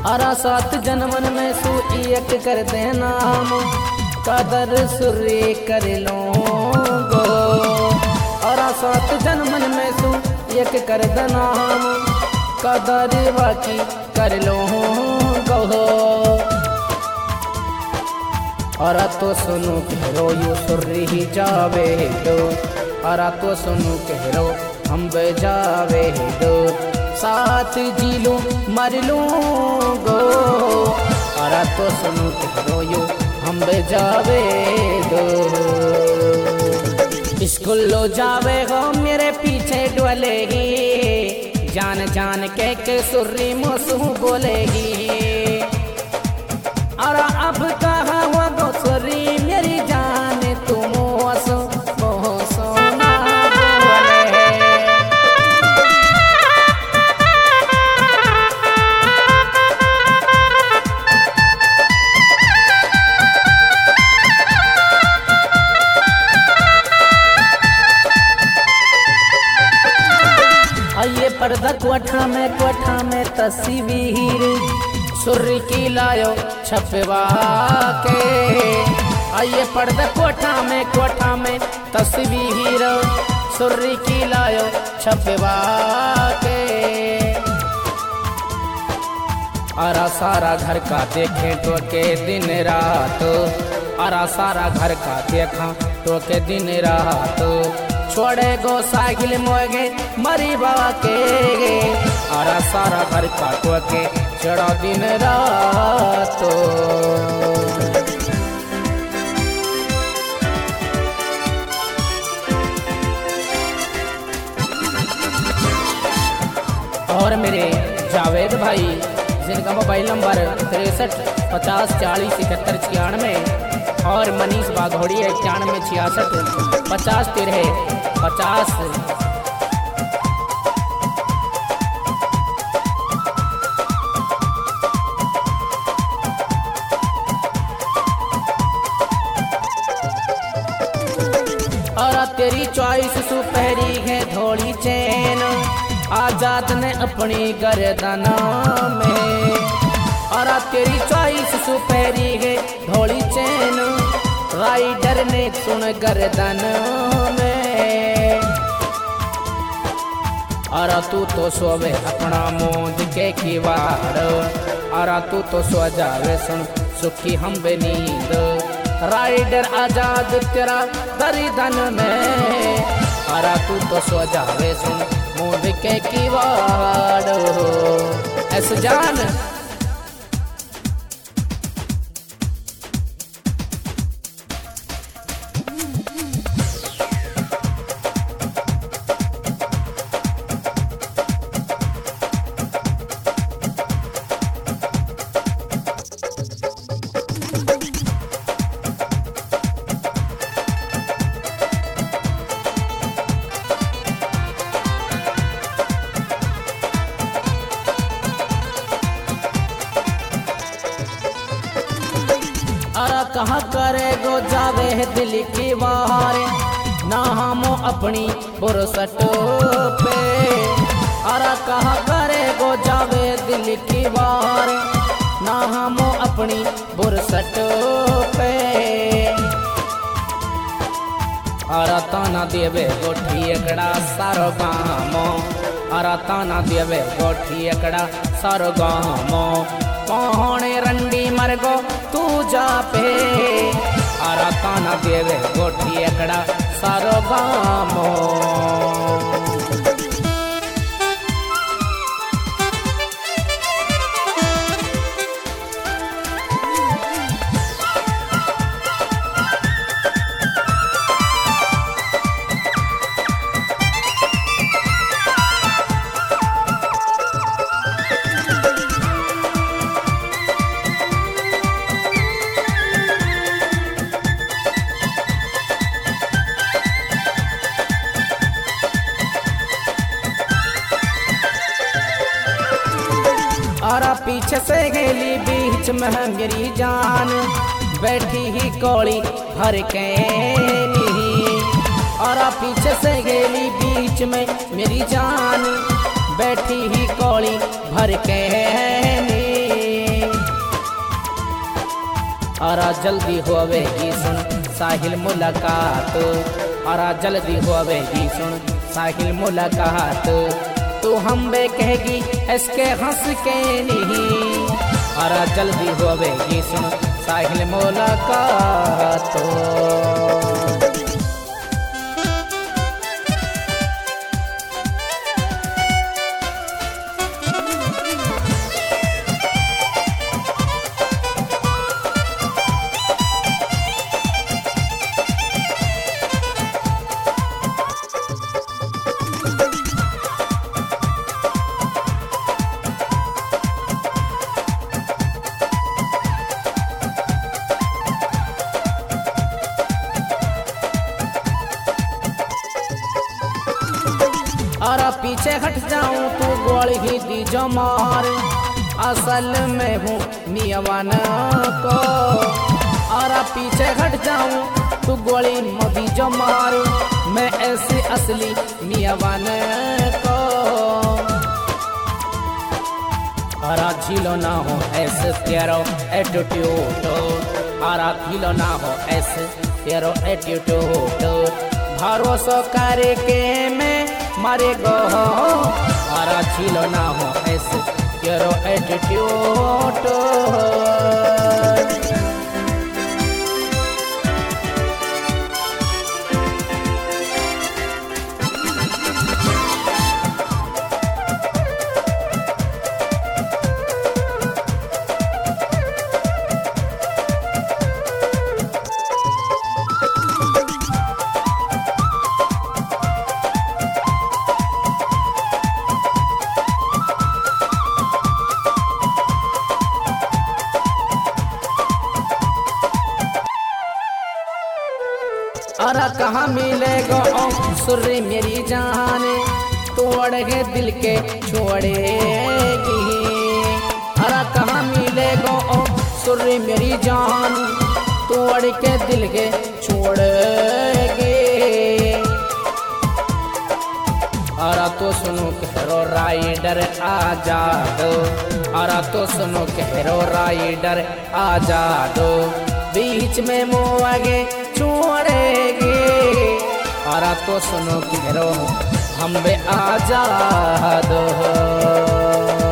अरा 7 जन्मन में सु एक कर देना हम कदर सुरे कर लो गो। अरा 7 जन्मन में सु एक कर देना हम कदर बाकी कर लो गो। अरा तो सुनो कहो यू सुरी ही जावे दो। अरा तो सुनो कहो हम बजावे दो। साथ जी लूं मर लूं गो। अरा तो सुनो कहो यू हम बजावे दो। स्कूल लो जावे गो मेरे पीछे डोलेगी। जान जान के सुरी मोसू बोलेगी। और अब कहा हुआ गो सुरी मेरी जान तुम मोसो मोसो ना बोले। आइए पर्दा कोठा में तस्वीर सुर्री की लायो छपवा के। आइए पर्दा कोठा में तस्वीर सुर्री की लायो छपवा के। अरा सारा घर का देखे तो के दिन रात। अरा सारा घर का देखा तो के दिन रात। छोड़े गो साइकिल मोगे मरी बाबा के। अरा सारा घर का तो के चढ़ा दिन रात। और मेरे जावेद भाई जिनका मोबाइल नंबर 63 50 40 71 96 और मनीष बाघोड़ी 91 66 50 13 50। और तेरी चॉइस सुपहरी है धोड़ी चैन आजाद ने अपनी गर्दना में। और तेरी चॉइस सुपहरी है धोड़ी चैन राइडर ने सुन गर्दन में। और तू तो सोवे अपना मोद के किवाड़। और तू तो सो जावे सुन सुखी हम बेनींद। राइडर आजाद तेरा दरिदन में। और तू तो सो जावे सुन मोद के किवाड़। ऐस जान अरा कहाँ करे गो जावे है दिल की बाहर ना हम अपनी बुरसट पे। अरा कहाँ करे गो जावे दिल की बाहर ना हम अपनी बुरसट पे। अरा ताना देवे गोठी एकड़ा सारो गामो। अरा ताना देवे गोठी एकड़ा सारो गामो। कौने रंडी मरगो तू जा पे। आरा ताना देवे गोठी एकड़ा सारो गामो। पीछे से गेली बीच में मेरी जान, बैठी ही कौड़ी भर के नी। और पीछे से गेली बीच में मेरी जान, बैठी ही कौड़ी भर के नी। आरा जल्दी होवेगी सुन साहिल मुलाकात, आरा जल्दी होवेगी सुन साहिल मुलाकात। तू हम बे कहेगी इसके हंस के नहीं, आरा जल्दी होवेगी सुन साहिल मुलाकात। आरा पीछे हट जाऊं तू गोली ही दी जो मार, असल में हूँ मियावान को। आरा पीछे हट जाऊं तू गोली मोदी जो मार, मैं ऐसी असली मियावान को। आरा झीलो ना हो ऐसे तेरो एटीट्यूड, आरा झीलो ना हो ऐसे तेरो एटीट्यूड। भरोसा करके मैं मारे गो, आरा झीलो ना हो ऐसे तेरो एटीट्यूड। अरे कहाँ मिलेगा सुर्री मेरी जान, तोड़ के दिल के छोड़ेगी। अरे कहाँ मिलेगा सुर्री मेरी जान, तोड़ के दिल के छोड़ेगी। अरे तो सुनो कहरो राइडर आजाद, अरे तो सुनो कहरो राइडर आजाद। बीच में मुँह आगे छोड़ेगी, आरा तो सुनो कहरो हम बे आजाद।